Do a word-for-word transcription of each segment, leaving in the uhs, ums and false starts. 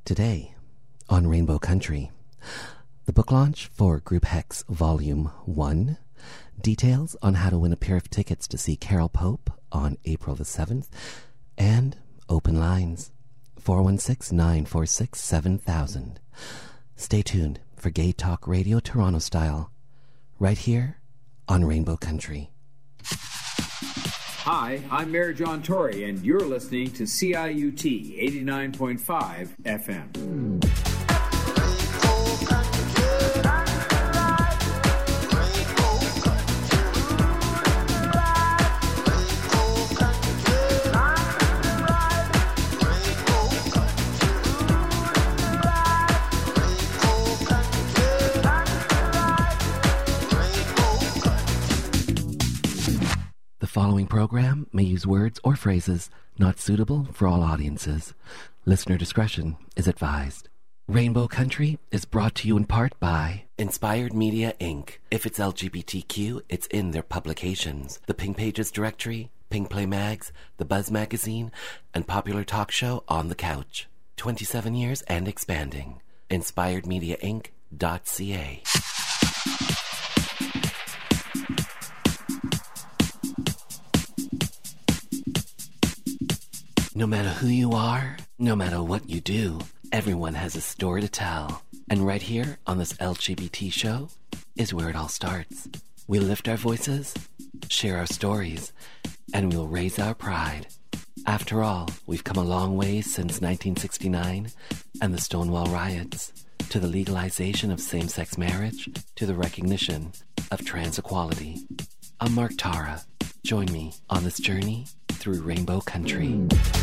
Today, on Rainbow Country, the book launch for Group Hex Volume one, details on how to win a pair of tickets to see Carol Pope on April the seventh, and open lines, four one six, nine four six, seven thousand. Stay tuned for Gay Talk Radio Toronto style, right here on Rainbow Country. Hi, I'm Mayor John Tory, and you're listening to C I U T eighty-nine point five F M. The following program may use words or phrases not suitable for all audiences. Listener discretion is advised. Rainbow Country is brought to you in part by Inspired Media, Incorporated. If it's L G B T Q, it's in their publications. The Pink Pages Directory, Pink Play Mags, The Buzz Magazine, and popular talk show On the Couch. twenty-seven years and expanding. inspired media inc dot c a. No matter who you are, no matter what you do, everyone has a story to tell. And right here on this L G B T show is where it all starts. We lift our voices, share our stories, and we'll raise our pride. After all, we've come a long way since nineteen sixty-nine and the Stonewall riots, to the legalization of same-sex marriage, to the recognition of trans equality. I'm Mark Tara. Join me on this journey through Rainbow Country.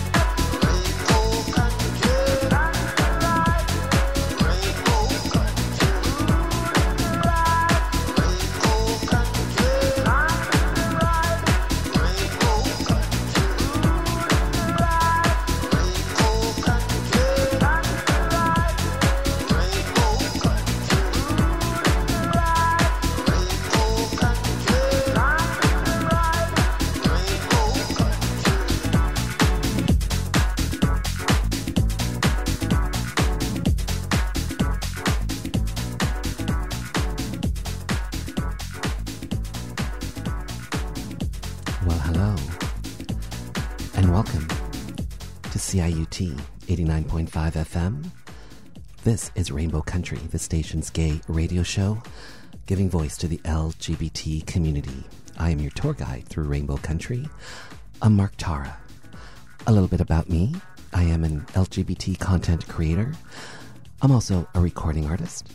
C I U T eighty-nine point five F M. This is Rainbow Country, the station's gay radio show, giving voice to the L G B T community. I am your tour guide through Rainbow Country. I'm Mark Tara. A little bit about me. I am an L G B T content creator. I'm also a recording artist.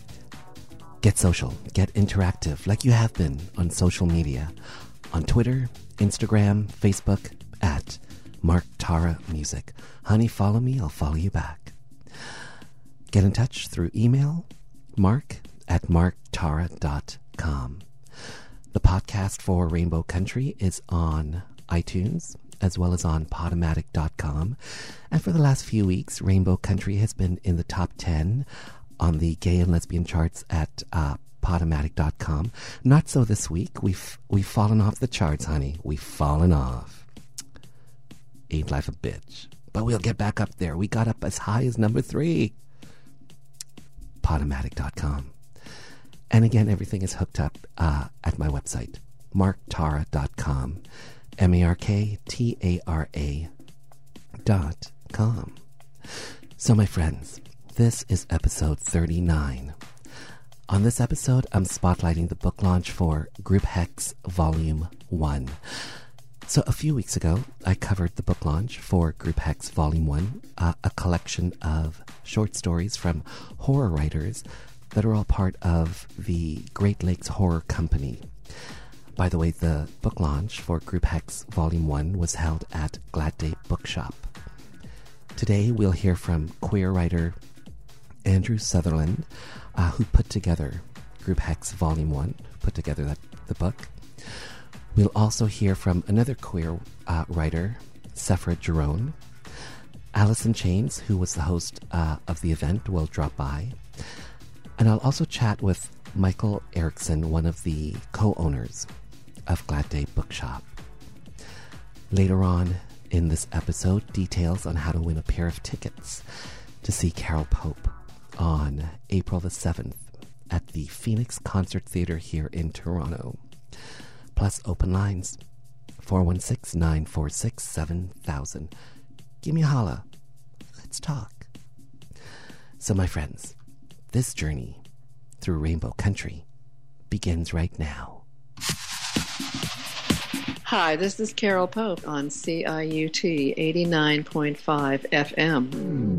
Get social, get interactive, like you have been on social media, on Twitter, Instagram, Facebook, at Mark Tara Music. Honey, follow me, I'll follow you back. Get in touch through email, mark at mark tara dot com. The podcast for Rainbow Country is on iTunes, as well as on podomatic dot com. And for the last few weeks, Rainbow Country has been in the top ten on the gay and lesbian charts at uh, podomatic dot com. Not so this week. We've, we've fallen off the charts, honey. We've fallen off. Ain't life a bitch. But we'll get back up there. We got up as high as number three. podomatic dot com. And again, everything is hooked up uh, at my website, mark tara dot com. M A R K T A R A dot com. So, my friends, this is episode thirty-nine. On this episode, I'm spotlighting the book launch for Group Hex Volume one. So a few weeks ago, I covered the book launch for Group Hex Volume one, uh, a collection of short stories from horror writers that are all part of the Great Lakes Horror Company. By the way, the book launch for Group Hex Volume one was held at Glad Day Bookshop. Today, we'll hear from queer writer Andrew Sutherland, uh, who put together Group Hex Volume one, put together that, the book. We'll also hear from another queer uh, writer, Sephra Jerome. Allison Chains, who was the host uh, of the event, will drop by. And I'll also chat with Michael Erickson, one of the co-owners of Glad Day Bookshop. Later on in this episode, details on how to win a pair of tickets to see Carol Pope on April the seventh at the Phoenix Concert Theatre here in Toronto. Plus open lines, four one six, nine four six, seven thousand. Give me a holla. Let's talk. So my friends, this journey through Rainbow Country begins right now. Hi, this is Carol Pope on C I U T eighty-nine point five F M.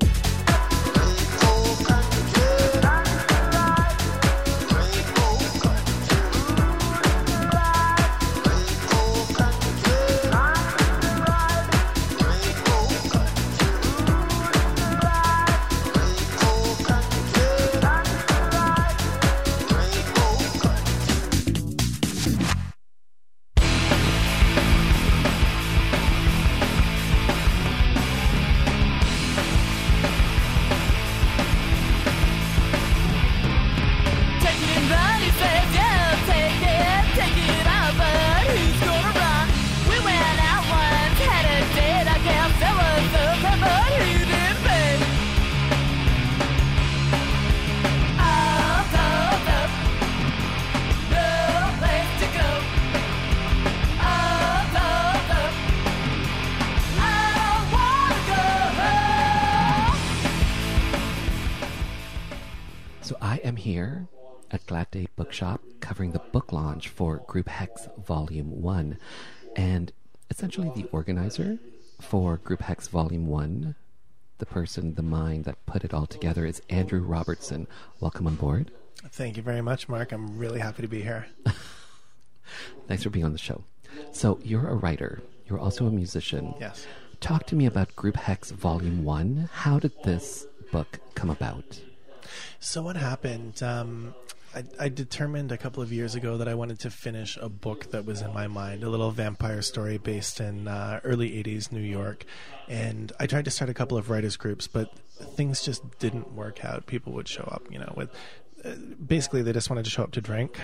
Here at Glad Day Bookshop covering the book launch for Group Hex Volume one, and essentially the organizer for Group Hex Volume one, the person, the mind that put it all together, is Andrew Robertson. Welcome on board. Thank you very much, Mark. I'm really happy to be here. Thanks for being on the show. So you're a writer. You're also a musician. Yes. Talk to me about Group Hex Volume one. How did this book come about? So what happened, um, I, I determined a couple of years ago that I wanted to finish a book that was in my mind, a little vampire story based in uh, early eighties New York. And I tried to start a couple of writers groups, but things just didn't work out. People would show up, you know, with uh, basically they just wanted to show up to drink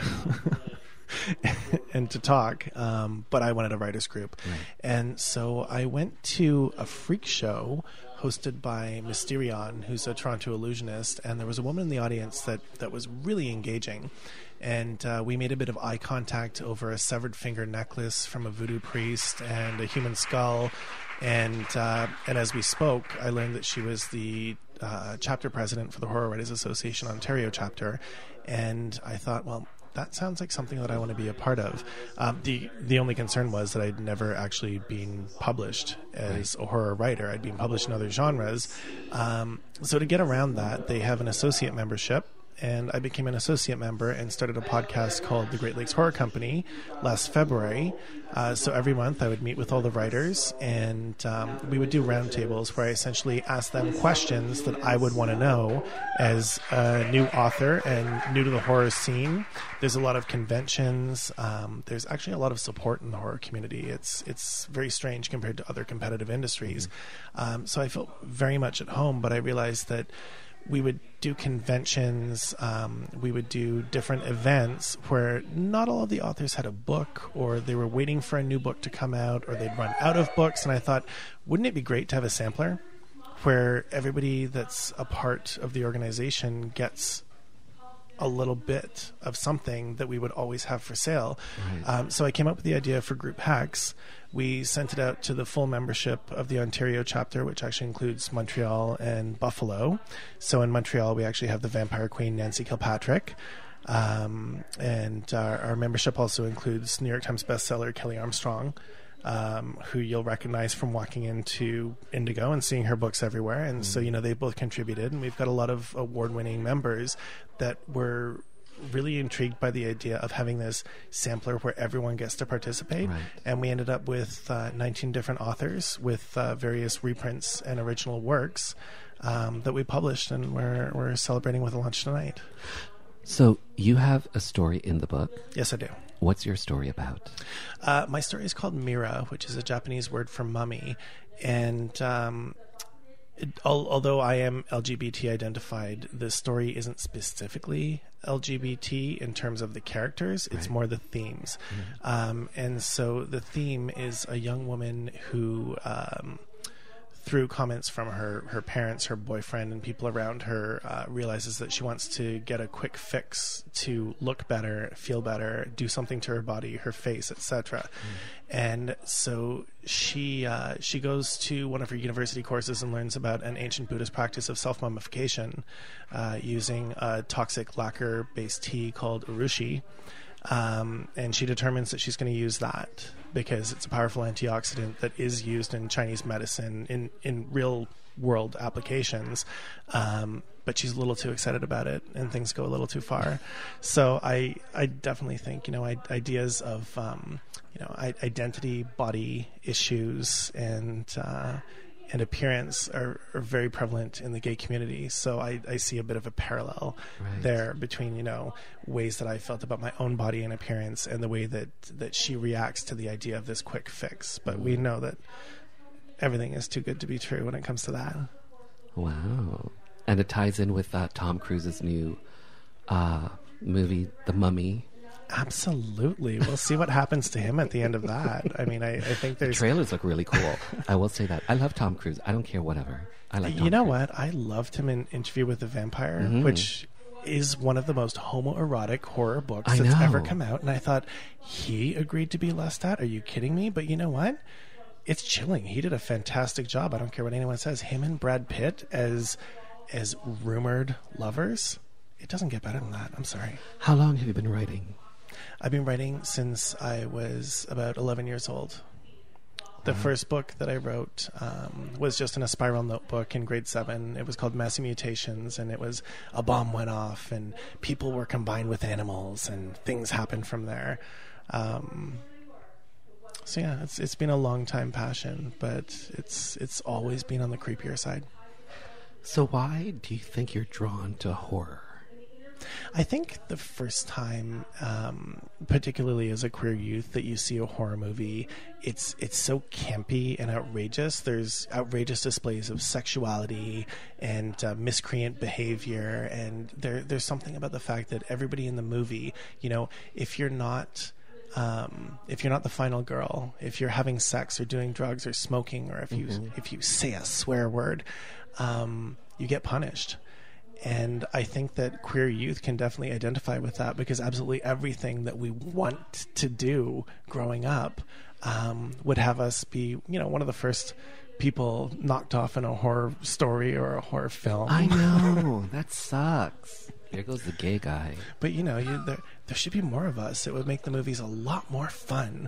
and to talk, um, but I wanted a writers group. Right. And so I went to a freak show hosted by Mysterion, who's a Toronto illusionist, and there was a woman in the audience that, that was really engaging. And uh, we made a bit of eye contact over a severed finger necklace from a voodoo priest and a human skull. And uh, and as we spoke, I learned that she was the uh, chapter president for the Horror Writers Association Ontario chapter. And I thought, well, that sounds like something that I want to be a part of. Um, the the only concern was that I'd never actually been published as a horror writer. I'd been published in other genres. Um, so to get around that, they have an associate membership, and I became an associate member and started a podcast called The Great Lakes Horror Company last February. Uh, so every month I would meet with all the writers, and um, we would do roundtables where I essentially asked them questions that I would want to know as a new author and new to the horror scene. There's a lot of conventions. Um, there's actually a lot of support in the horror community. It's it's very strange compared to other competitive industries. Mm-hmm. Um, so I felt very much at home, but I realized that we would do conventions, um, we would do different events where not all of the authors had a book, or they were waiting for a new book to come out, or they'd run out of books. And I thought, wouldn't it be great to have a sampler where everybody that's a part of the organization gets a little bit of something that we would always have for sale. Right. Um, so I came up with the idea for Group Hex. We sent it out to the full membership of the Ontario chapter, which actually includes Montreal and Buffalo. So in Montreal, we actually have the vampire queen, Nancy Kilpatrick. Um, and our, our membership also includes New York Times bestseller Kelly Armstrong, um, who you'll recognize from walking into Indigo and seeing her books everywhere. And mm. so, you know, they both contributed, and we've got a lot of award-winning members that were really intrigued by the idea of having this sampler where everyone gets to participate. Right. And we ended up with uh, nineteen different authors with uh, various reprints and original works um, that we published, and we're, we're celebrating with a launch tonight. So you have a story in the book? Yes, I do. What's your story about? Uh, my story is called Mira, which is a Japanese word for mummy. And um, it, al- although I am L G B T identified, the story isn't specifically L G B T in terms of the characters. It's right. more the themes. Mm-hmm. Um, and so the theme is a young woman who... Um, through comments from her, her parents, her boyfriend, and people around her, uh, realizes that she wants to get a quick fix to look better, feel better, do something to her body, her face, et cetera. Mm. And so she uh, she goes to one of her university courses and learns about an ancient Buddhist practice of self-mummification uh, using a toxic lacquer-based tea called urushi. Um, and she determines that she's going to use that because it's a powerful antioxidant that is used in Chinese medicine in, in real world applications. Um, but she's a little too excited about it and things go a little too far. So I, I definitely think, you know, I, ideas of, um, you know, I, identity, body issues and, uh, and appearance are, are very prevalent in the gay community. So I, I see a bit of a parallel right. there between, you know, ways that I felt about my own body and appearance and the way that, that she reacts to the idea of this quick fix. But we know that everything is too good to be true when it comes to that. Wow. And it ties in with uh, Tom Cruise's new uh, movie, The Mummy. Absolutely. We'll see what happens to him at the end of that. I mean, I, I think there's... The trailers look really cool. I will say that. I love Tom Cruise. I don't care whatever. I like Tom You know Cruise. what? I loved him in Interview with the Vampire, mm-hmm. which is one of the most homoerotic horror books I that's know. ever come out. And I thought, he agreed to be lust at? Are you kidding me? But you know what? It's chilling. He did a fantastic job. I don't care what anyone says. Him and Brad Pitt as as rumored lovers, it doesn't get better than that. I'm sorry. How long have you been writing? I've been writing since I was about eleven years old. The wow. first book that I wrote um, was just in a spiral notebook in grade seven. It was called Massy Mutations, and it was a bomb went off, and people were combined with animals, and things happened from there. Um, so yeah, it's it's been a long time passion, but it's it's always been on the creepier side. So why do you think you're drawn to horror? I think the first time, um, particularly as a queer youth, that you see a horror movie, it's it's so campy and outrageous. There's outrageous displays of sexuality and uh, miscreant behavior, and there there's something about the fact that everybody in the movie, you know, if you're not... Um, if you're not the final girl, if you're having sex or doing drugs or smoking, or if you mm-hmm. if you say a swear word, um, you get punished. And I think that queer youth can definitely identify with that, because absolutely everything that we want to do growing up um, would have us be, you know, one of the first people knocked off in a horror story or a horror film. I know. That sucks. There goes the gay guy. But, you know, you, there, there should be more of us. It would make the movies a lot more fun.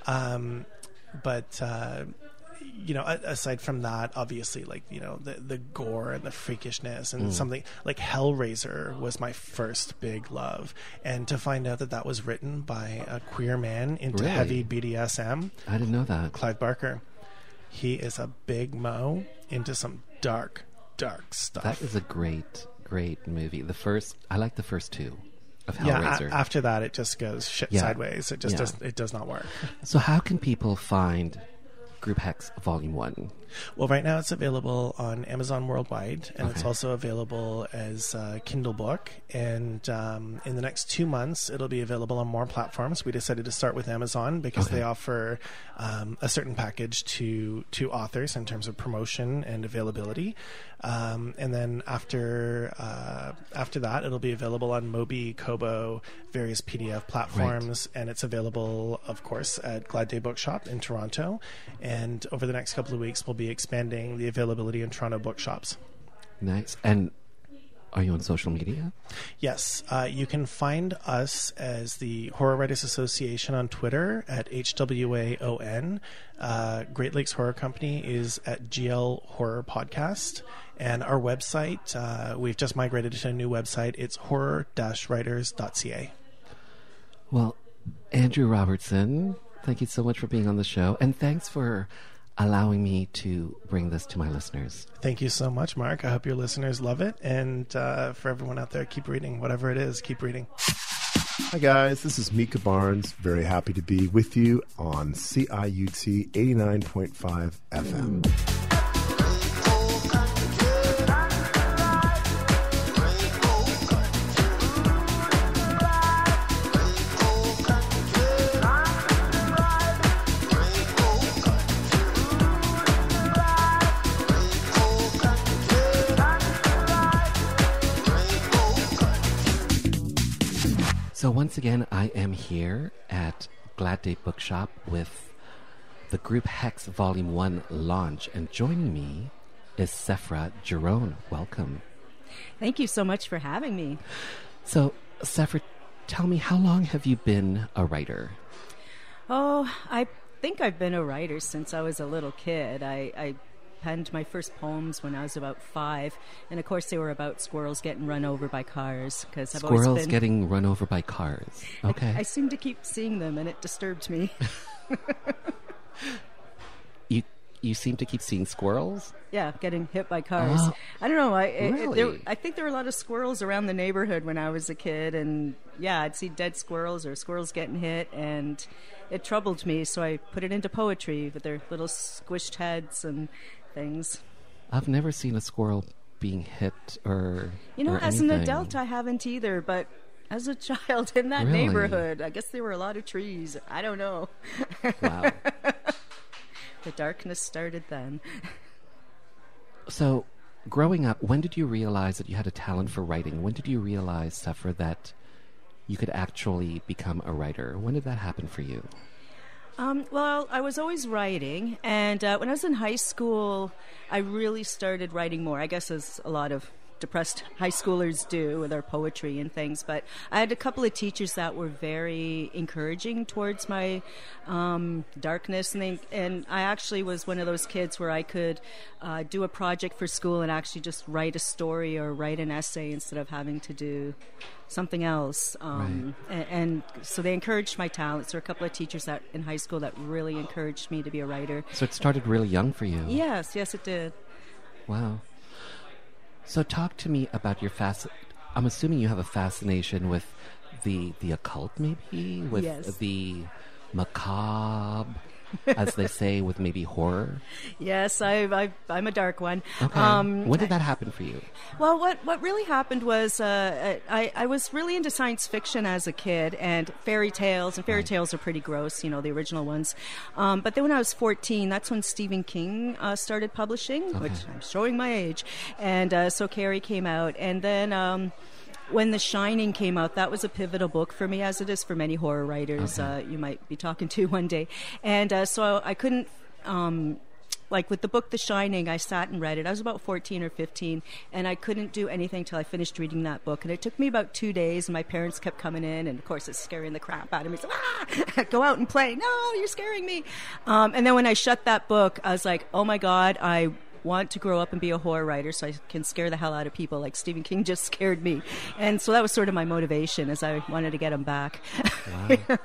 Um, but, uh, you know, aside from that, obviously, like, you know, the, the gore and the freakishness and mm. something like Hellraiser was my first big love. And to find out that that was written by a queer man into really? heavy B D S M. I didn't know that. Clive Barker. He is a big mo into some dark, dark stuff. That is a great... great movie. The first, I like the first two of Hellraiser. Yeah, a- after that it just goes shit yeah. sideways. It just yeah. does it does not work. So how can people find Group Hex Volume One? Well, right now it's available on Amazon worldwide, and okay. it's also available as a Kindle book. And um, in the next two months, it'll be available on more platforms. We decided to start with Amazon because okay. they offer um, a certain package to to authors in terms of promotion and availability. Um, and then after uh, after that, it'll be available on Mobi, Kobo, various P D F platforms, right. and it's available, of course, at Glad Day Bookshop in Toronto. And over the next couple of weeks, we'll be expanding the availability in Toronto bookshops. Nice. And are you on social media? Yes. Uh, you can find us as the Horror Writers Association on Twitter at H W A O N. Uh, Great Lakes Horror Company is at G L Horror Podcast. And our website, uh, we've just migrated to a new website. It's horror dash writers dot c a. Well, Andrew Robertson, thank you so much for being on the show. And thanks for allowing me to bring this to my listeners. Thank you so much, Mark. I hope your listeners love it. And uh, for everyone out there, keep reading. Whatever it is, keep reading. Hi, guys. This is Mika Barnes. Very happy to be with you on C I U T eighty-nine point five F M. So once again, I am here at Glad Day Bookshop with the Group Hex Volume one launch, and joining me is Sephra Jerome. Welcome. Thank you so much for having me. So, Sephra, tell me, how long have you been a writer? Oh, I think I've been a writer since I was a little kid. I, I penned my first poems when I was about five, and of course they were about squirrels getting run over by cars. Because I've Squirrels always been, getting run over by cars. Okay. I, I seem to keep seeing them, and it disturbed me. you you seem to keep seeing squirrels? Yeah, getting hit by cars. Oh, I don't know. I it, really? there, I think there were a lot of squirrels around the neighborhood when I was a kid, and yeah, I'd see dead squirrels or squirrels getting hit, and it troubled me. So I put it into poetry with their little squished heads and things. I've never seen a squirrel being hit or You know, or as anything. an adult, I haven't either, but as a child in that Really? neighborhood, I guess there were a lot of trees. I don't know. Wow. The darkness started then. So, growing up, when did you realize that you had a talent for writing? When did you realize, Sephra, that you could actually become a writer? When did that happen for you? Um, well, I was always writing, and uh, when I was in high school, I really started writing more, I guess as a lot of depressed high schoolers do with their poetry and things. But I had a couple of teachers that were very encouraging towards my um, darkness, and, they, and I actually was one of those kids where I could uh, do a project for school and actually just write a story or write an essay instead of having to do something else. Um, Right. and, and so they encouraged my talents. There were a couple of teachers that in high school that really encouraged me to be a writer. So it started really young for you. Yes, yes, it did. Wow. So talk to me about your fasc... I'm assuming you have a fascination with the the occult, maybe? With Yes. the macabre, as they say, with maybe horror? Yes, I, I, I'm a dark one. Okay. Um, when did that happen for you? Well, what, what really happened was uh, I, I was really into science fiction as a kid and fairy tales, and fairy Right. tales are pretty gross, you know, the original ones. Um, but then when I was fourteen, that's when Stephen King uh, started publishing, which I'm showing my age. And uh, so Carrie came out. And then um, when The Shining came out, that was a pivotal book for me, as it is for many horror writers Okay. uh, you might be talking to one day. And uh, so I couldn't... Um, Like with the book The Shining, I sat and read it. I was about fourteen or fifteen, and I couldn't do anything till I finished reading that book. And it took me about two days, and my parents kept coming in, and of course it's scaring the crap out of me. So, ah! Go out and play. No, you're scaring me. Um, and then when I shut that book, I was like, oh my God, I want to grow up and be a horror writer so I can scare the hell out of people like Stephen King just scared me. And so that was sort of my motivation, as I wanted to get him back. Wow.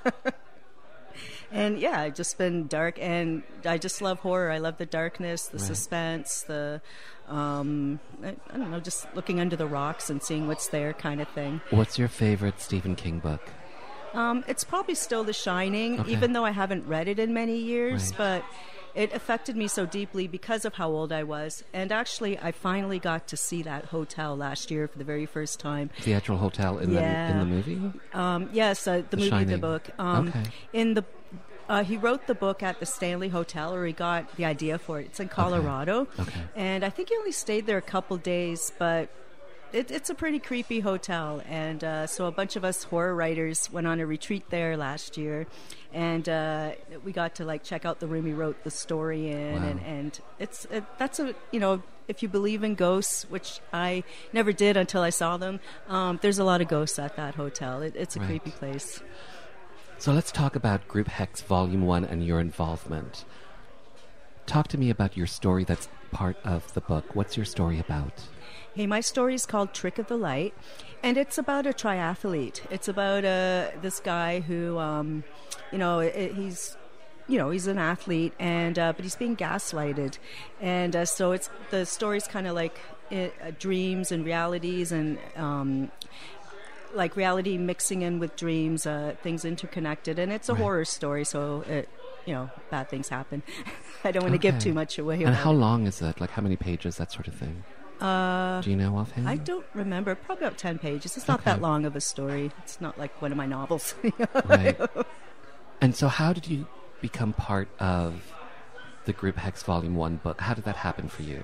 And yeah, I've just been dark, and I just love horror. I love the darkness, the Right. suspense, the, um, I, I don't know, just looking under the rocks and seeing what's there kind of thing. What's your favorite Stephen King book? Um, it's probably still The Shining, Okay. even though I haven't read it in many years, Right. but it affected me so deeply because of how old I was. And actually, I finally got to see that hotel last year for the very first time. The actual hotel in Yeah. the in the movie? Um, yes, uh, the, The movie, the Shining. book. Um, Okay. In the, uh, he wrote the book at the Stanley Hotel, or he got the idea for it. It's in Colorado, Okay. and I think he only stayed there a couple days, but it, it's a pretty creepy hotel. And uh, so a bunch of us horror writers went on a retreat there last year, and uh, we got to like check out the room he wrote the story in, Wow. and and it's it, that's a you know. If you believe in ghosts, which I never did until I saw them, um, there's a lot of ghosts at that hotel. It, it's a Right. creepy place. So let's talk about Group Hex Volume one and your involvement. Talk to me about your story that's part of the book. What's your story about? Hey, my story is called Trick of the Light, and it's about a triathlete. It's about uh, this guy who, um, you know, it, he's... You know, he's an athlete, and uh, but he's being gaslighted, and uh, so it's the story's kind of like uh, dreams and realities, and um, like reality mixing in with dreams, uh, things interconnected, and it's a Right. horror story. So, it, you know, bad things happen. I don't want to give Okay. too much away. And about how it. long is it? Like how many pages, that sort of thing? Uh, Do you know offhand? I don't remember. Probably about ten pages. It's not Okay. that long of a story. It's not like one of my novels. Right. And so how did you become part of the Group Hex Volume one book? How did that happen for you?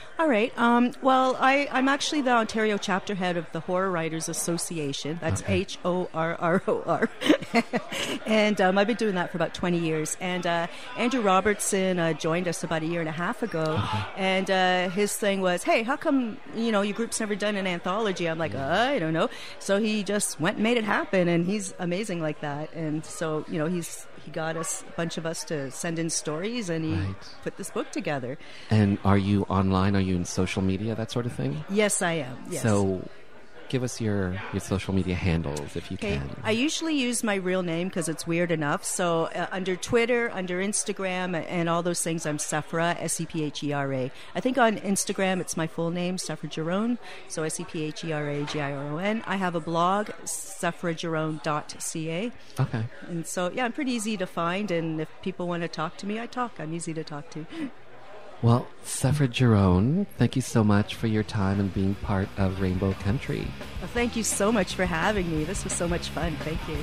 All right. Um, well, I, I'm actually the Ontario chapter head of the Horror Writers Association. That's Okay. H O R R O R. And um, I've been doing that for about twenty years. And uh, Andrew Robertson uh, joined us about a year and a half ago. And uh, his thing was, hey, how come, you know, your group's never done an anthology? I'm like, uh, I don't know. So he just went and made it happen. And he's amazing like that. And so, you know, he's he got us, a bunch of us, to send in stories, and he Right. put this book together. And are you online? Are you in social media, that sort of thing? Yes, I am. Yes. So give us your, your social media handles if you Okay, can. I usually use my real name because it's weird enough. So uh, under Twitter, under Instagram, and all those things, I'm Sephra, S E P H E R A. I think on Instagram it's my full name, Sephra Giron. So S E P H E R A G I R O N. I have a blog, sephra giron dot c a. Okay. And so, yeah, I'm pretty easy to find. And if people want to talk to me, I talk. I'm easy to talk to. Well, Sephra Giron, thank you so much for your time and being part of Rainbow Country. Well, thank you so much for having me. This was so much fun. Thank you.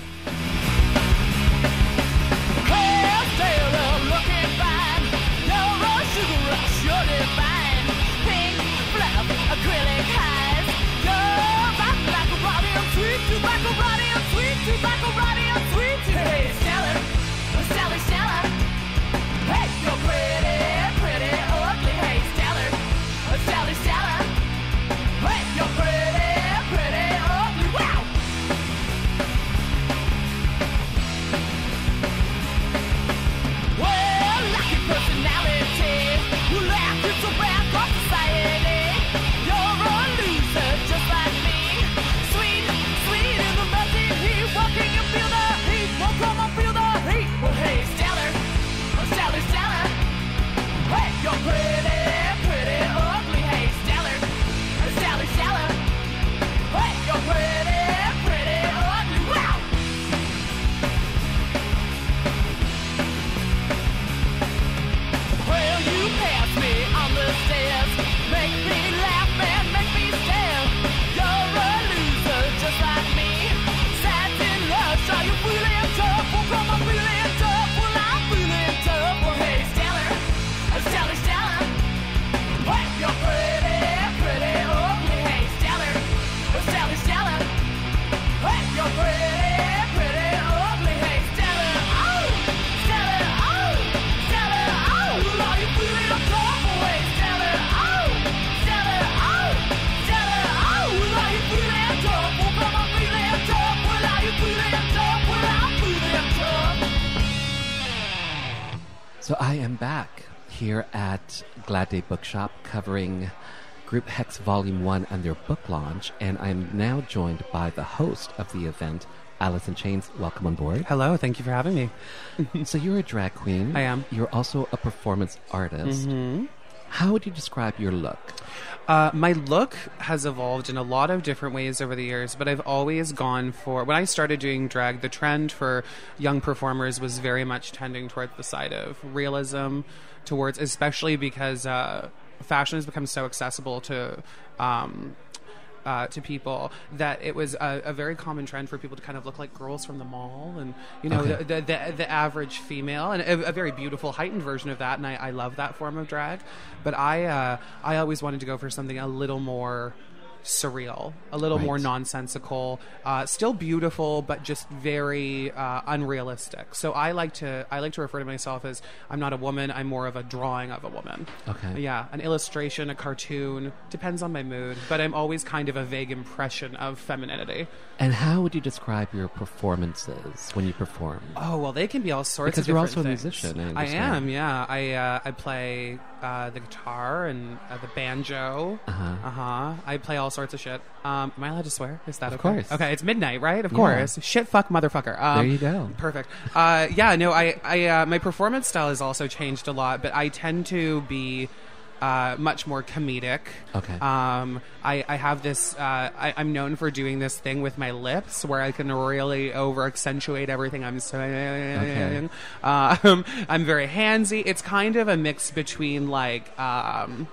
So I am back here at Glad Day Bookshop covering Group Hex Volume one and their book launch, and I'm now joined by the host of the event, Alice in Chains. Welcome on board. Hello, thank you for having me. So you're a drag queen. I am. You're also a performance artist. Mm-hmm. How would you describe your look? Uh, my look has evolved in a lot of different ways over the years, but I've always gone for... When I started doing drag, the trend for young performers was very much tending towards the side of realism, towards, especially because uh, fashion has become so accessible to... Um, Uh, to people, that it was a, a very common trend for people to kind of look like girls from the mall, and you know, Okay. the, the, the the average female, and a, a very beautiful heightened version of that. And I, I love that form of drag, but I uh, I always wanted to go for something a little more surreal, a little Right. more nonsensical, uh, still beautiful, but just very uh, unrealistic. So I like to I like to refer to myself as, I'm not a woman, I'm more of a drawing of a woman. Okay. Yeah, an illustration, a cartoon, depends on my mood, but I'm always kind of a vague impression of femininity. And how would you describe your performances when you perform? Oh, well, they can be all sorts Because of you're different also a things. musician, I I understand. am, yeah. I uh, I play uh, the guitar and uh, the banjo. Uh-huh. Uh-huh. I play all sorts of shit. Um, am I allowed to swear? Is that Of okay? course. Okay, it's midnight, right? Of Yeah. course. Shit, fuck, motherfucker. Um, There you go. Perfect. Uh, yeah, no, I, I uh, my performance style has also changed a lot, but I tend to be uh, much more comedic. Okay. Um, I, I have this, uh, I, I'm known for doing this thing with my lips where I can really over accentuate everything I'm saying. Um, I'm very handsy. It's kind of a mix between like, um,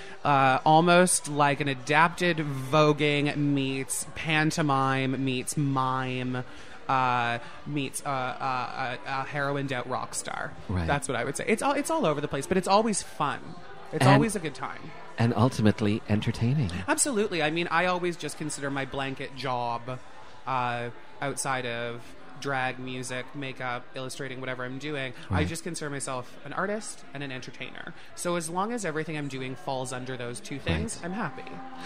Uh, almost like an adapted voguing meets pantomime meets mime uh, meets uh, uh, a heroined out rock star. Right. That's what I would say. It's all it's all over the place, but it's always fun. It's And- always a good time. and ultimately entertaining. Absolutely. I mean, I always just consider my blanket job uh, outside of drag, music, makeup, illustrating, whatever I'm doing. Right. I just consider myself an artist and an entertainer. So as long as everything I'm doing falls under those two things, Right. I'm happy.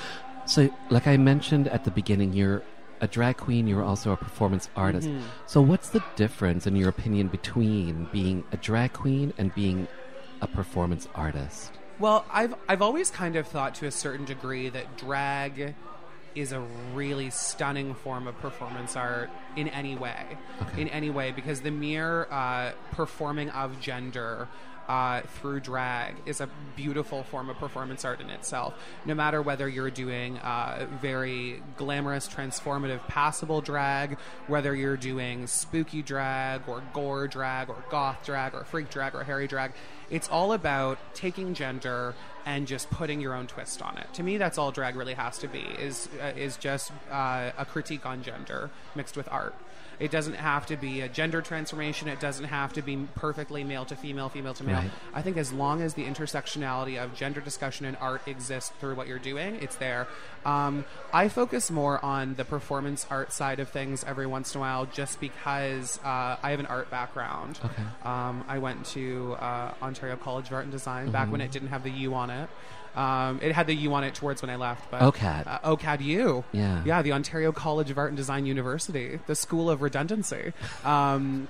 So, like I mentioned at the beginning, you're a drag queen, you're also a performance artist. Mm-hmm. So what's the difference, in your opinion, between being a drag queen and being a performance artist? Well, I've I've always kind of thought to a certain degree that drag is a really stunning form of performance art in any way. Okay. In any way, because the mere uh, performing of gender uh, through drag is a beautiful form of performance art in itself. No matter whether you're doing uh, very glamorous, transformative, passable drag, whether you're doing spooky drag or gore drag or goth drag or freak drag or hairy drag, it's all about taking gender and just putting your own twist on it. To me, that's all drag really has to be, is uh, is just uh, a critique on gender mixed with art. It doesn't have to be a gender transformation. It doesn't have to be perfectly male to female, female to male. Right. I think as long as the intersectionality of gender discussion and art exists through what you're doing, it's there. Um, I focus more on the performance art side of things every once in a while, just because uh, I have an art background. Okay. Um, I went to uh, Ontario College of Art and Design back when it didn't have the U on it. Um, it had the U on it towards when I left. But, O C A D. Uh, O C A D U. Yeah. Yeah, the Ontario College of Art and Design University, the School of Redundancy. Um,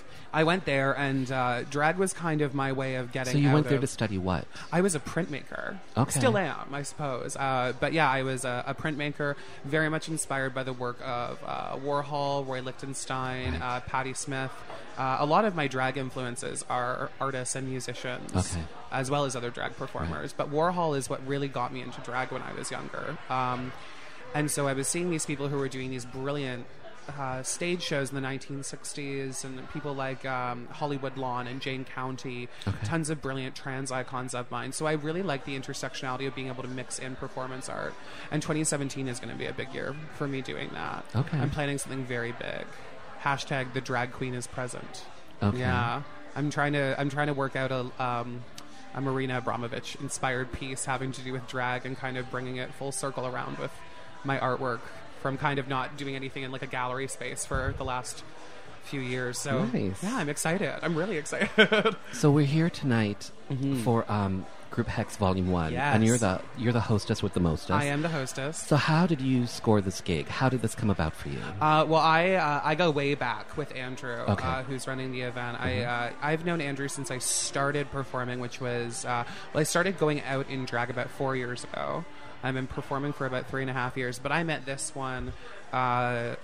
I went there, and uh, drag was kind of my way of getting So you out went there of- to study what? I was a printmaker. Okay. Still am, I suppose. Uh, but yeah, I was a, a printmaker, very much inspired by the work of uh, Warhol, Roy Lichtenstein, uh, Patti Smith. Uh, a lot of my drag influences are artists and musicians, Okay. as well as other drag performers. But Warhol is what really got me into drag when I was younger. Um, and so I was seeing these people who were doing these brilliant Uh, stage shows in the nineteen sixties, and people like um, Hollywood Lawn and Jane County, Okay. tons of brilliant trans icons of mine. So I really like the intersectionality of being able to mix in performance art. And twenty seventeen is going to be a big year for me doing that. Okay. I'm planning something very big. Hashtag the drag queen is present. Okay. Yeah. I'm trying to I'm trying to work out a um, a Marina Abramovich inspired piece having to do with drag and kind of bringing it full circle around with my artwork, from kind of not doing anything in like a gallery space for the last few years. So Nice. yeah, I'm excited. I'm really excited. So we're here tonight for um, Group Hex Volume One, Yes. and you're the you're the hostess with the mostest. I am the hostess. So how did you score this gig? How did this come about for you? Uh, well, I uh, I go way back with Andrew, Okay. uh, who's running the event. I uh, I've known Andrew since I started performing, which was uh, well, I started going out in drag about four years ago. I've been performing for about three and a half years, but I met this one uh,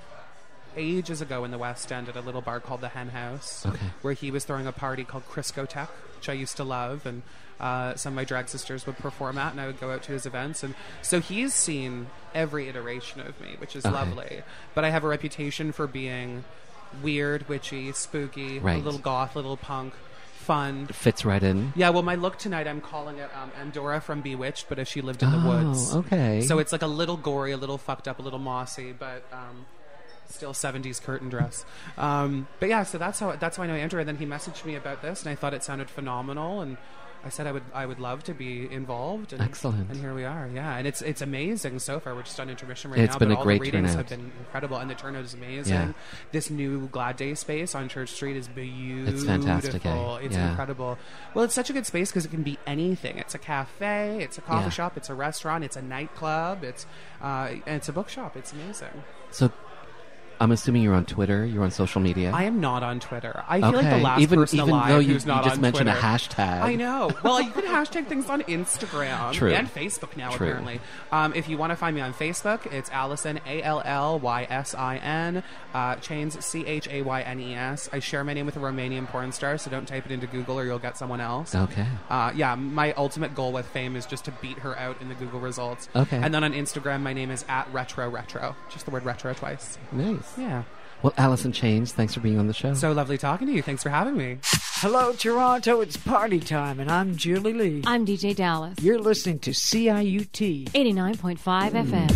ages ago in the West End at a little bar called the Hen House, Okay. where he was throwing a party called Criscotech, which I used to love, and uh, some of my drag sisters would perform at, and I would go out to his events. And so he's seen every iteration of me, which is Okay. lovely. But I have a reputation for being weird, witchy, spooky, Right. a little goth, a little punk, fun. It fits right in. Yeah, well, my look tonight, I'm calling it um, Andorra from Bewitched, but if she lived in the Oh, woods. okay. So it's like a little gory, a little fucked up, a little mossy, but um, still seventies curtain dress. Um, but yeah, so that's how that's how I know Andrew. And then he messaged me about this, and I thought it sounded phenomenal, and I said I would I would love to be involved. And, Excellent. And here we are. Yeah, and it's it's amazing so far. We're just on intermission right It's now. been but a all great the readings turnout. have been incredible, and the turnout is amazing. Yeah. This new Glad Day space on Church Street is beautiful. It's fantastic, eh? It's Yeah. incredible. Well, it's such a good space because it can be anything. It's a cafe, it's a coffee Yeah. shop, it's a restaurant, it's a nightclub, it's uh, and it's a bookshop. It's amazing. So I'm assuming you're on Twitter, you're on social media. I am not on Twitter. I feel like Okay. the last Even- person even alive though you- who's you not just on mentioned a Twitter. hashtag. I know. Well, you can hashtag things on Instagram True. and Facebook now, True. apparently. Um, if you want to find me on Facebook, it's Allison, A L L Y S I N, uh, Chains, C H A Y N E S. I share my name with a Romanian porn star, so don't type it into Google or you'll get someone else. Okay. Uh, yeah, my ultimate goal with fame is just to beat her out in the Google results. Okay. And then on Instagram, my name is at Retro Retro. Just the word retro twice. Nice. Yeah. Well, Allison Chains, thanks for being on the show. So lovely talking to you. Thanks for having me. Hello, Toronto. It's party time, and I'm Julie Lee. I'm D J Dallas. You're listening to C I U T eighty-nine point five F M.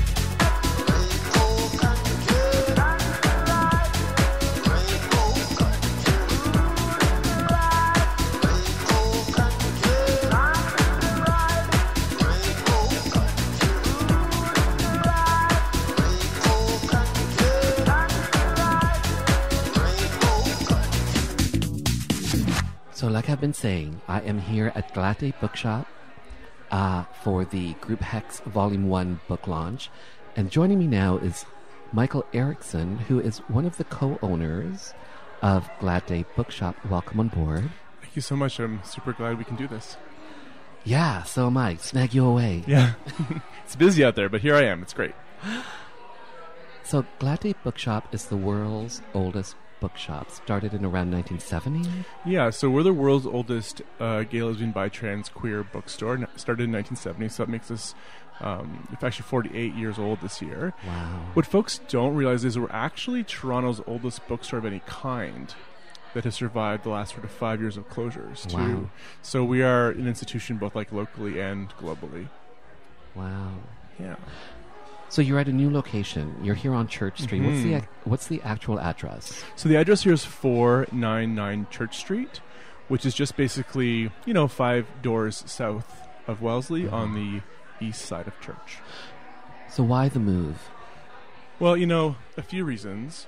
Rainbow like I've been saying, I am here at Glatte Bookshop uh, for the Group Hex Volume one book launch. And joining me now is Michael Erickson, who is one of the co-owners of Glatte Bookshop. Welcome on board. Thank you so much. I'm super glad we can do this. Yeah, so am I. Snag you away. Yeah. It's busy out there, but here I am. It's great. So Glatte Bookshop is the world's oldest bookshop, started in around nineteen seventy. Yeah, so we're the world's oldest uh, gay, lesbian, bi, trans, queer bookstore. N- started in nineteen seventy, so that makes us, um, it's actually forty-eight years old this year. Wow. What folks don't realize is we're actually Toronto's oldest bookstore of any kind that has survived the last sort of five years of closures, too. Wow. So we are an institution both like locally and globally. Wow. Yeah. So you're at a new location. You're here on Church Street. Mm-hmm. What's the ac- what's the actual address? So the address here is four ninety-nine Church Street, which is just basically, you know, five doors south of Wellesley mm-hmm. on the east side of Church. So why the move? Well, you know, a few reasons.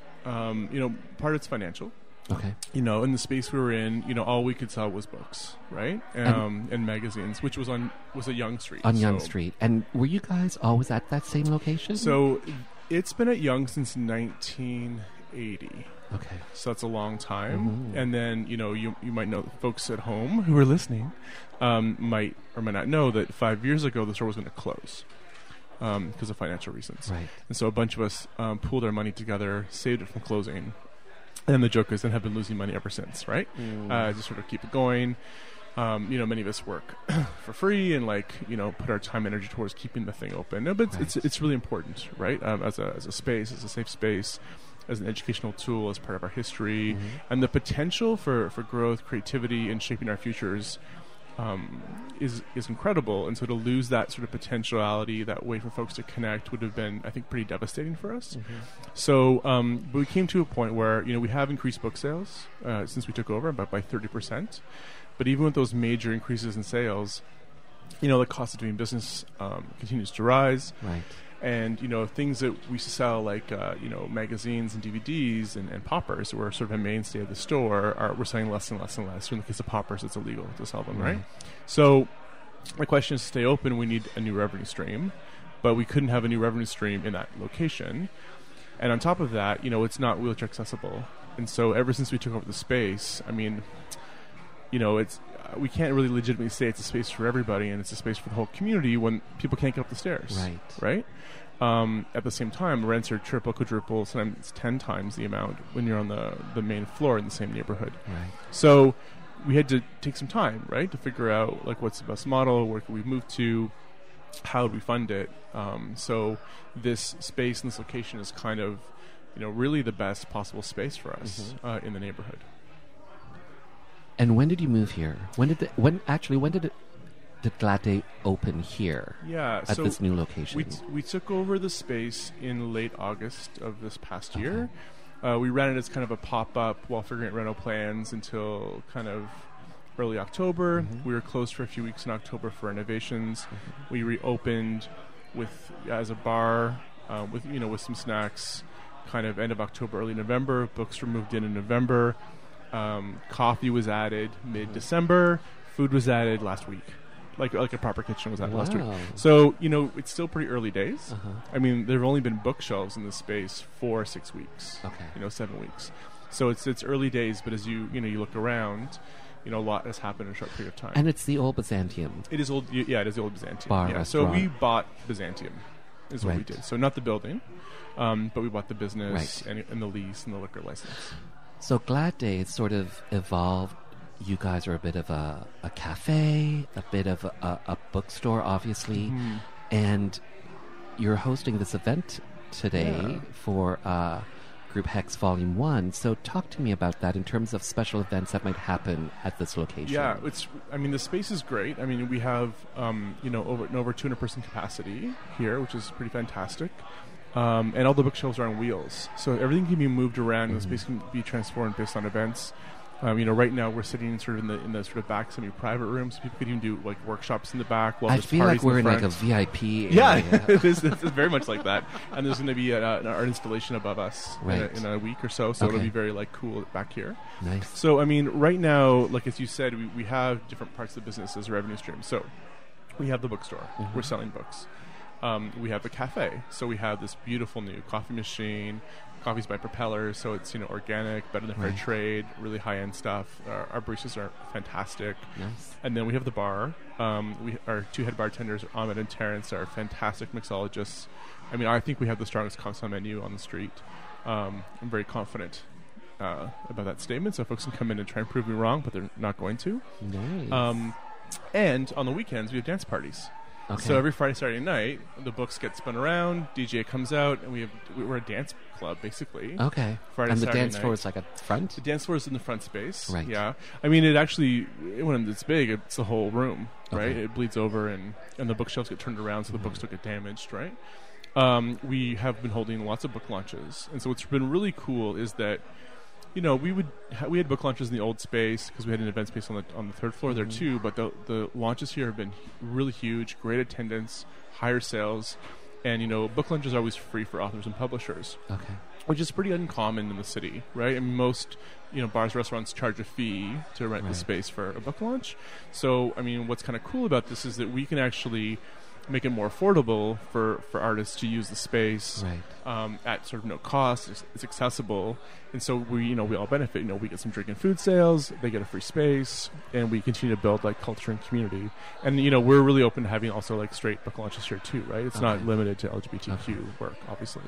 Um, you know, part of it's financial. Okay. You know, in the space we were in, you know, all we could sell was books, right? Um, and, and magazines, which was on was at Yonge Street. On Yonge so. Street. And were you guys always at that same location? So it's been at Yonge since nineteen eighty. Okay. So that's a long time. Mm-hmm. And then, you know, you you might know, folks at home who are listening um, might or might not know that five years ago the store was going to close because um, of financial reasons. Right. And so a bunch of us um, pooled our money together, saved it from closing. And the joke is, then have been losing money ever since, right? Mm. Uh, just sort of keep it going. Um, you know, many of us work for free and, like, you know, put our time and energy towards keeping the thing open. No, but right. it's it's really important, right? Um, as a as a space, as a safe space, as an educational tool, as part of our history, mm-hmm. and the potential for, for growth, creativity, and shaping our futures um, is is incredible. And so to lose that sort of potentiality, that way for folks to connect, would have been, I think, pretty devastating for us. Mm-hmm. So, um, but we came to a point where, you know, we have increased book sales uh, since we took over, about by thirty percent. But even with those major increases in sales, you know, the cost of doing business um, continues to rise. Right. And, you know, things that we used to sell, like, uh, you know, magazines and D V Ds and, and poppers, were sort of a mainstay of the store, are we're selling less and less and less. In the case of poppers, it's illegal to sell them, right? right? So my question is, to stay open, we need a new revenue stream. But we couldn't have a new revenue stream in that location. And on top of that, you know, it's not wheelchair accessible. And so ever since we took over the space, I mean, you know, it's uh, we can't really legitimately say it's a space for everybody and it's a space for the whole community when people can't get up the stairs. Right. Right? Um, at the same time, rents are triple, quadruple, sometimes ten times the amount when you're on the, the main floor in the same neighborhood. Right. So we had to take some time, right, to figure out, like, what's the best model, where can we move to, how would we fund it. Um, so this space and this location is kind of, you know, really the best possible space for us mm-hmm. uh, in the neighborhood. And when did you move here? When did the, when actually when did it did Glatte open here? Yeah, at so this new location. We t- we took over the space in late August of this past okay. year. Uh, we ran it as kind of a pop up while figuring out rental plans until kind of early October. Mm-hmm. We were closed for a few weeks in October for renovations. Mm-hmm. We reopened with as a bar uh, with you know with some snacks. Kind of end of October, early November. Books were moved in in November. Um, coffee was added mid-December. Food was added last week, like like a proper kitchen was added wow. last week. So you know it's still pretty early days. Uh-huh. I mean, there have only been bookshelves in this space for six weeks. Okay, you know, seven weeks. So it's it's early days, but as you you know you look around, you know a lot has happened in a short period of time. And it's the old Byzantium. It is old. Yeah, it is the old Byzantium. Bar, yeah. restaurant. So we bought Byzantium, is what right. we did. So not the building, um, but we bought the business right. and, and the lease and the liquor license. So Glatte sort of evolved. You guys are a bit of a, a cafe, a bit of a, a, a bookstore, obviously, mm-hmm. and you're hosting this event today yeah. for uh, Group Hex Volume One. So talk to me about that in terms of special events that might happen at this location. Yeah, it's. I mean, the space is great. I mean, we have um, you know over over two hundred person capacity here, which is pretty fantastic. Um, and all the bookshelves are on wheels, so everything can be moved around. Mm-hmm. The space can be transformed based on events. Um, you know, right now we're sitting sort of in the in the sort of back semi-private room, so people could even do like workshops in the back. While I there's feel parties like we're in the like a front. V I P area. Yeah, it is, it's very much like that. And there's going to be a, an art installation above us Right. in, a, in a week or so, so it'll Okay. be very like cool back here. Nice. So I mean, right now, like as you said, we, we have different parts of the business as revenue streams. So we have the bookstore. Mhm. We're selling books. Um, we have the cafe. So we have this beautiful new coffee machine. Coffee's by Propeller, so it's, you know, organic, better than fair Right. trade, really high-end stuff. Our, our baristas are fantastic. Nice. And then we have the bar. Um, we Our two head bartenders, Ahmed and Terrence, are fantastic mixologists. I mean, I think we have the strongest cocktail menu on the street. Um, I'm very confident uh, about that statement, so folks can come in and try and prove me wrong, but they're not going to. Nice. Um, and on the weekends, we have dance parties. Okay. So every Friday, Saturday night, the books get spun around, D J comes out, and we have we're a dance club basically. Okay. Friday, and the Saturday dance night. floor is like at front? The dance floor is in the front space. Right. Yeah. I mean, it actually, when it's big, it's the whole room, right? Okay. It bleeds over, and, and the bookshelves get turned around, so the Mhm. books don't get damaged, right? Um, we have been holding lots of book launches, and so what's been really cool is that, you know, we would ha- we had book launches in the old space because we had an event space on the on the third floor there Mhm. too. But the the launches here have been really huge, great attendance, higher sales, and you know, book launches are always free for authors and publishers, Okay. which is pretty uncommon in the city, right? I mean, most, you know, bars, restaurants charge a fee to rent Right. the space for a book launch. So, I mean, what's kind of cool about this is that we can actually make it more affordable for, for artists to use the space Right. um, at sort of no cost. It's, it's accessible, and so we, you know, we all benefit. You know, we get some drink and food sales, they get a free space, and we continue to build like culture and community. And you know, we're really open to having also like straight book launches here too, right? It's not Okay. limited to L G B T Q Okay. work, obviously.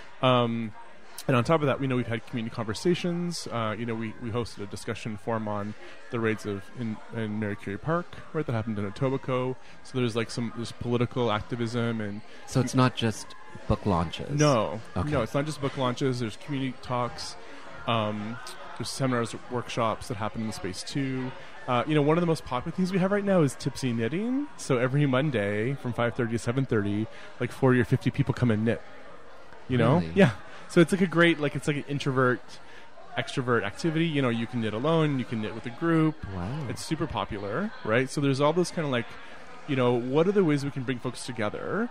Um, and on top of that, we know we've had community conversations. Uh, you know, we, we hosted a discussion forum on the raids of in, in Mary Curie Park, right? That happened in Etobicoke. So there's like some there's political activism and So it's not just book launches? no, Okay. no, it's not just book launches. There's community talks. Um, there's seminars, workshops that happen in the space too. Uh, you know, one of the most popular things we have right now is tipsy knitting. So every Monday from five thirty to seven thirty, like forty or fifty people come and knit. You know, Really? yeah. So it's like a great, like it's like an introvert, extrovert activity. You know, you can knit alone, you can knit with a group. Wow. It's super popular, right? So there's all those kind of like, you know, what are the ways we can bring folks together?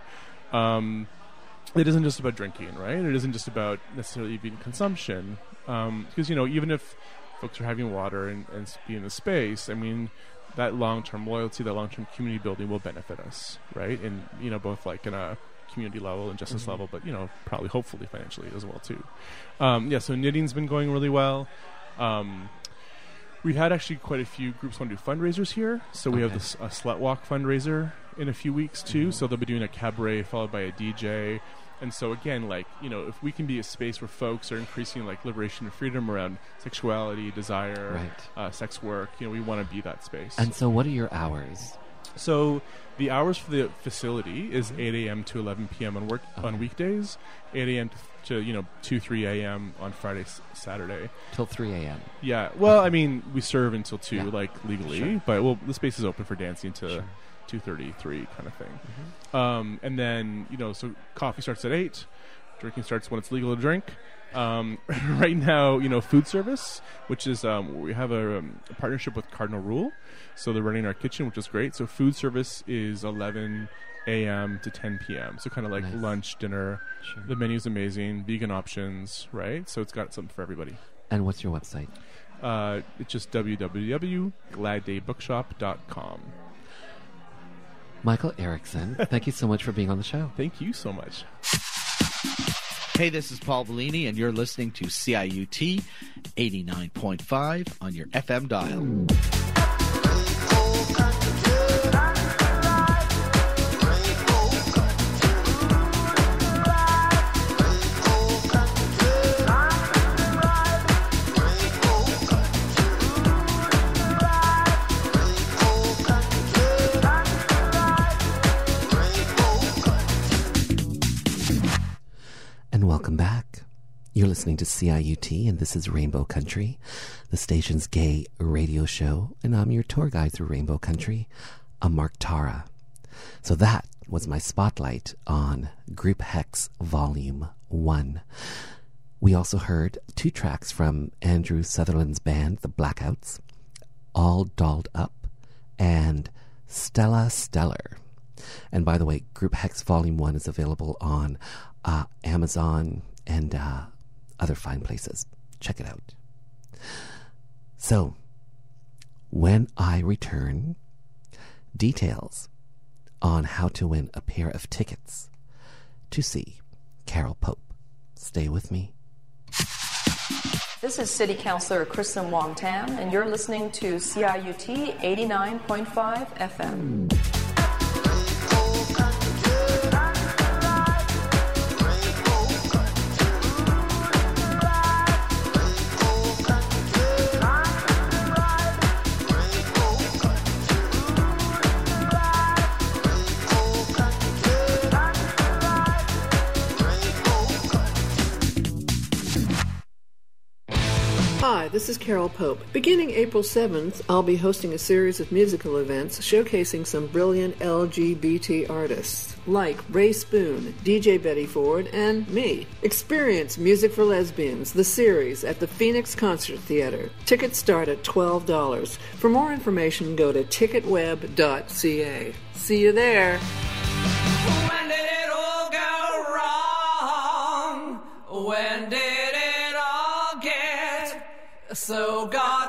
Um, it isn't just about drinking, right? It isn't just about necessarily being consumption. Um, because, you know, even if folks are having water and, and s- be in the space, I mean, that long-term loyalty, that long-term community building will benefit us, right? And, you know, both like in a community level and justice Mhm. level, but, you know, probably hopefully financially as well, too. Um, yeah, so knitting's been going really well. Um, We've had actually quite a few groups want to do fundraisers here. So we have Okay. this a Slut Walk fundraiser in a few weeks too. Mhm. So they'll be doing a cabaret followed by a D J. And so again, like, you know, if we can be a space where folks are increasing like liberation and freedom around sexuality, desire, Right. uh, sex work, you know, we want to be that space. And so what are your hours? So the hours for the facility is eight a.m. to eleven p.m. on work on Okay. weekdays, eight a.m. to, to you know two three a.m. on Friday, s- Saturday. Till three a.m. Yeah, well, I mean, we serve until two, Yeah. like legally, Sure. but well, the space is open for dancing to Sure. two thirty, three kind of thing. Mhm. Um, and then you know, so coffee starts at eight, drinking starts when it's legal to drink. Um, right now, you know, food service, which is um, we have a, um, a partnership with Cardinal Rule, so they're running our kitchen, which is great. So food service is eleven a.m. to ten p.m. So kind of like Nice. lunch, dinner. Sure. The menu's amazing, vegan options, right? So it's got something for everybody. And what's your website? Uh, it's just w w w dot glad day bookshop dot com. Michael Erickson, thank you so much for being on the show. Thank you so much. Hey, this is Paul Bellini, and you're listening to C I U T eighty-nine point five on your F M dial. And welcome back. You're listening to C I U T, and this is Rainbow Country, the station's gay radio show, and I'm your tour guide through Rainbow Country. I'm Mark Tara. So that was my spotlight on Group Hex Volume one. We also heard two tracks from Andrew Sutherland's band, The Blackouts, All Dolled Up, and Stella Stellar. And by the way, Group Hex Volume one is available on uh, Amazon and uh, other fine places. Check it out. So, when I return, details on how to win a pair of tickets to see Carol Pope. Stay with me. This is City Councilor Kristen Wong-Tam, and you're listening to C I U T eighty-nine point five F M. Hi, this is Carol Pope. Beginning April seventh, I'll be hosting a series of musical events showcasing some brilliant L G B T artists, like Ray Spoon, D J Betty Ford, and me. Experience Music for Lesbians, the series, at the Phoenix Concert Theater. Tickets start at twelve dollars. For more information, go to ticket web dot c a. See you there. When did it all go wrong? When did it all get so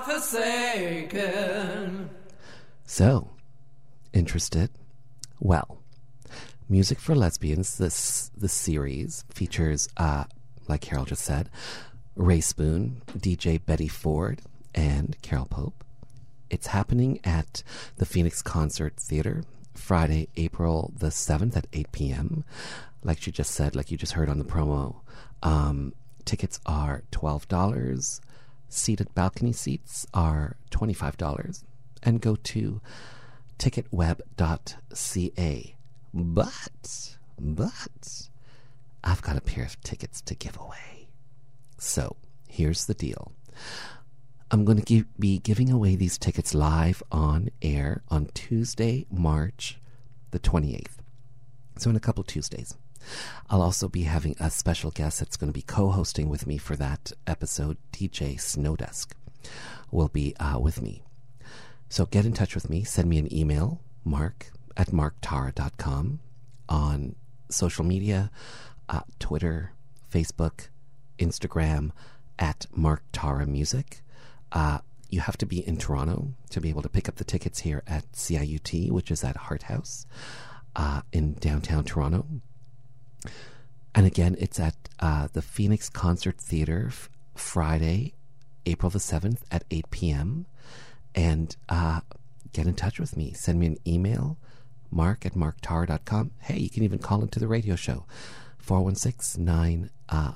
godforsaken? So, interested? Well, Music for Lesbians, this the series, features, uh, like Carol just said, Ray Spoon, D J Betty Ford, and Carol Pope. It's happening at the Phoenix Concert Theater, Friday, April the seventh at eight p.m. Like she just said, like you just heard on the promo, um, tickets are twelve dollars. Seated balcony seats are twenty-five dollars. And go to ticket web dot c a. But, but, I've got a pair of tickets to give away. So, here's the deal. I'm going to give, be giving away these tickets live on air on Tuesday, March the twenty-eighth. So in a couple Tuesdays. I'll also be having a special guest that's going to be co-hosting with me for that episode. D J Snowdesk will be uh, with me. So get in touch with me. Send me an email, mark at mark tara dot com, on social media, uh, Twitter, Facebook, Instagram, at Mark Tara Music. Uh, you have to be in Toronto to be able to pick up the tickets here at C I U T, which is at Hart House uh, in downtown Toronto. And again, it's at uh, the Phoenix Concert Theater, f- Friday, April the seventh at eight p.m. And uh, get in touch with me. Send me an email, mark at mark tara dot com. Hey, you can even call into the radio show, four one six, nine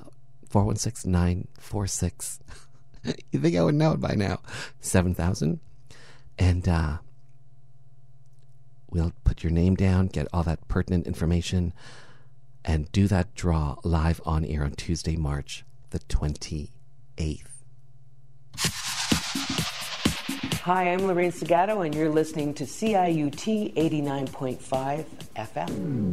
four six You think I would know it by now. seven thousand. And uh, we'll put your name down, get all that pertinent information, and do that draw live on air on Tuesday, March the twenty-eighth. Hi, I'm Lorraine Segato, and you're listening to C I U T eighty-nine point five F M.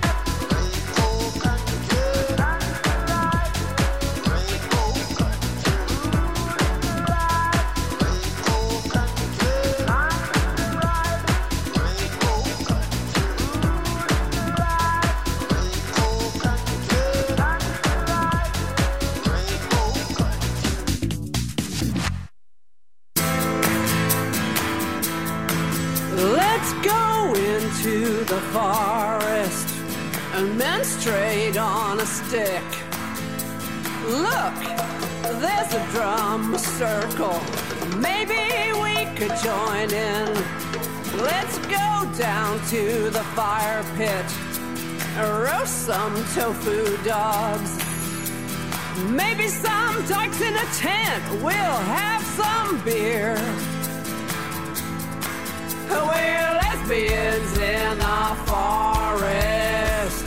To the forest and menstruate on a stick. Look, there's a drum circle. Maybe we could join in. Let's go down to the fire pit, roast some tofu dogs. Maybe some dykes in a tent. We'll have some beer. We're lesbians in the forest.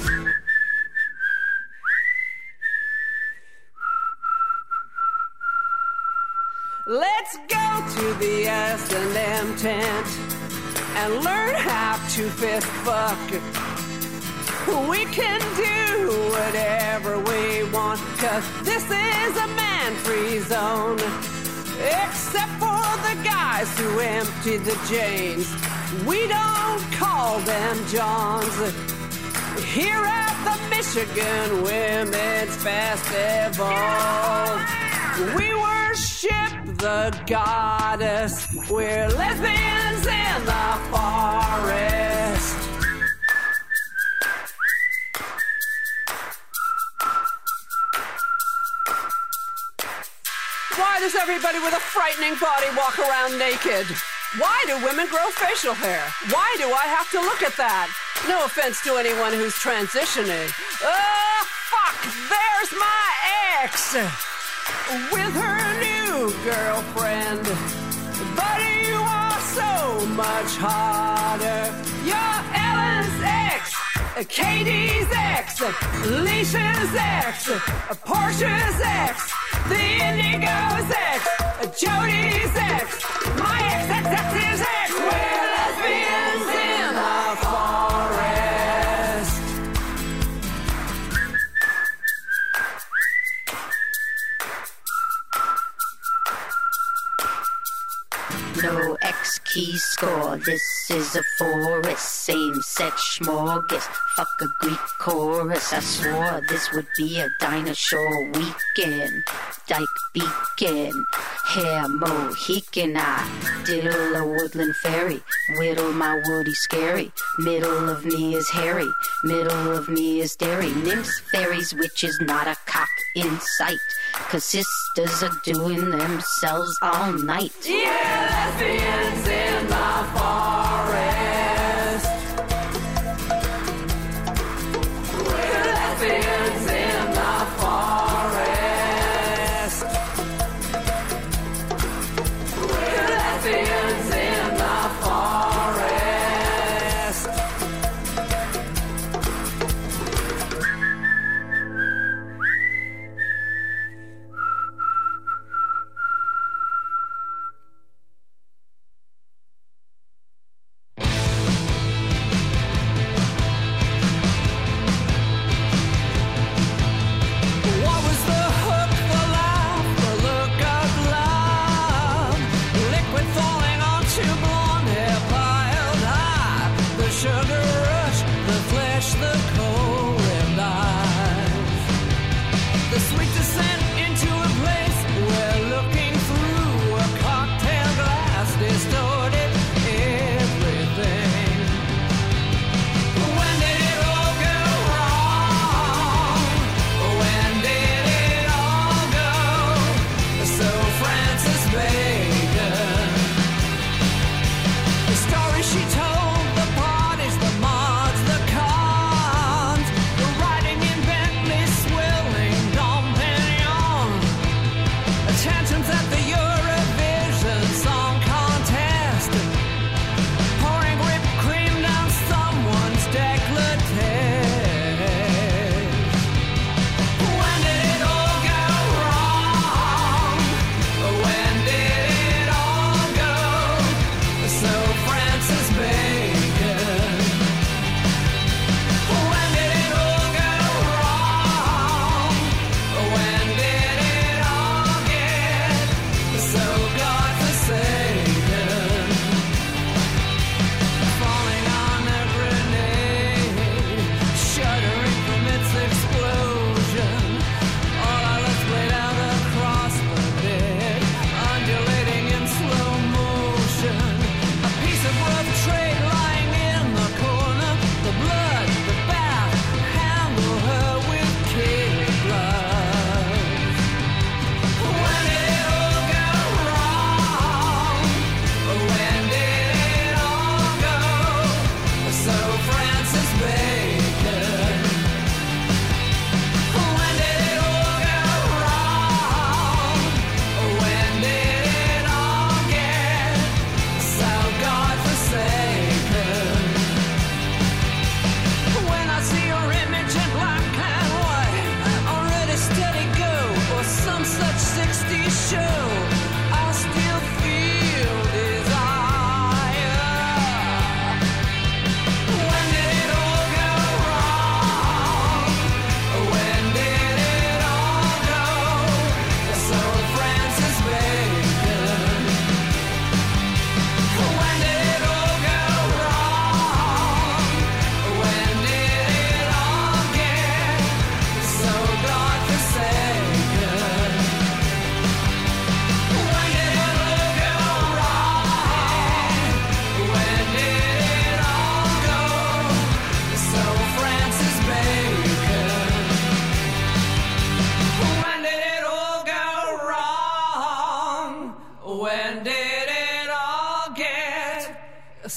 Let's go to the S and M tent and learn how to fist fuck. We can do whatever we want. want, 'cause this is a man-free zone. Except for the guys who empty the Janes. We don't call them Johns. Here at the Michigan Women's Festival, we worship the goddess. We're lesbians in the forest. Why does everybody with a frightening body walk around naked? Why do women grow facial hair? Why do I have to look at that? No offense to anyone who's transitioning. Oh, fuck! There's my ex! With her new girlfriend. But you are so much hotter. You're Ellen's ex, Katie's ex, Leisha's ex, Portia's ex, the Indigo's ex, Jody's ex, my ex, ex, ex's ex. We're lesbians in the forest. No X key score, this is a forest. Same-sex smorgas, fuck a Greek chorus. I swore this would be a dinosaur weekend. Dyke beacon, hair Mohican. I diddle a woodland fairy, whittle my woody scary. Middle of me is hairy, middle of me is dairy. Nymphs, fairies, witches, not a cock in sight. 'Cause sisters are doing themselves all night. Yeah, lesbians in the forest. We're lesbians in the forest. We're lesbians in the forest.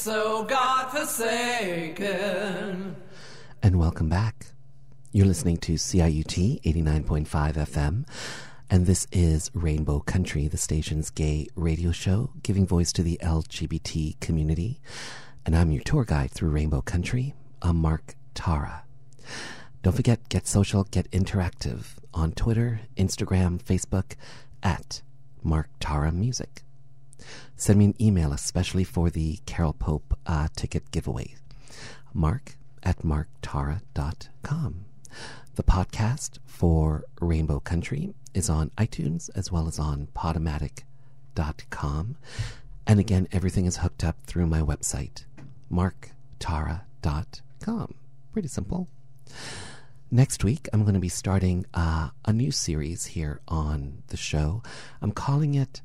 so godforsaken. And welcome back. You're listening to C I U T eighty-nine point five F M, and this is Rainbow Country, the station's gay radio show, giving voice to the L G B T community. And I'm your tour guide through Rainbow Country. I'm Mark Tara. Don't forget, get social, get interactive on Twitter, Instagram, Facebook, at Mark Tara Music. Send me an email, especially for the Carol Pope uh, ticket giveaway. Mark at mark tara dot com. The podcast for Rainbow Country is on iTunes as well as on podomatic dot com. And again, everything is hooked up through my website, mark tara dot com. Pretty simple. Next week, I'm going to be starting uh, a new series here on the show. I'm calling it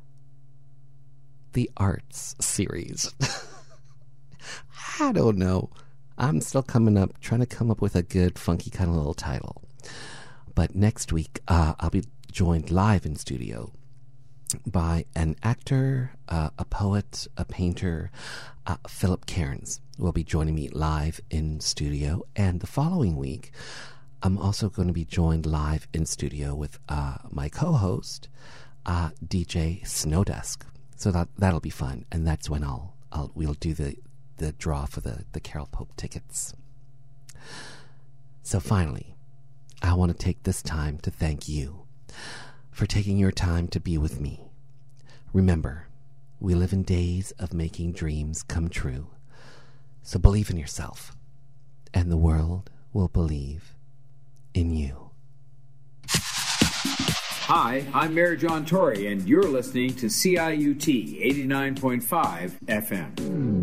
the Arts Series. I don't know. I'm still coming up, trying to come up with a good, funky kind of little title. But next week, uh, I'll be joined live in studio by an actor, uh, a poet, a painter, uh, Philip Cairns will be joining me live in studio. And the following week, I'm also going to be joined live in studio with uh, my co-host, uh, D J Snowdesk. So that that'll be fun, and that's when I'll I'll we'll do the the draw for the the Carol Pope tickets. So finally, I want to take this time to thank you for taking your time to be with me. Remember, we live in days of making dreams come true. So believe in yourself, and the world will believe in you. Hi, I'm Mayor John Tory, and you're listening to C I U T eighty-nine point five F M.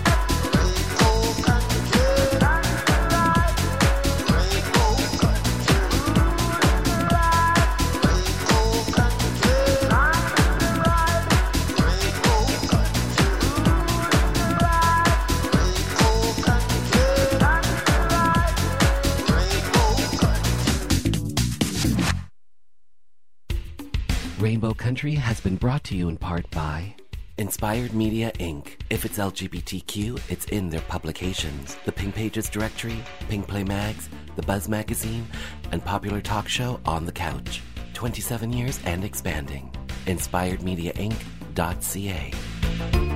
Rainbow Country has been brought to you in part by Inspired Media, Incorporated. If it's L G B T Q, it's in their publications. The Pink Pages Directory, Pink Play Mags, The Buzz Magazine, and popular talk show On the Couch. twenty-seven years and expanding. inspired media inc dot c a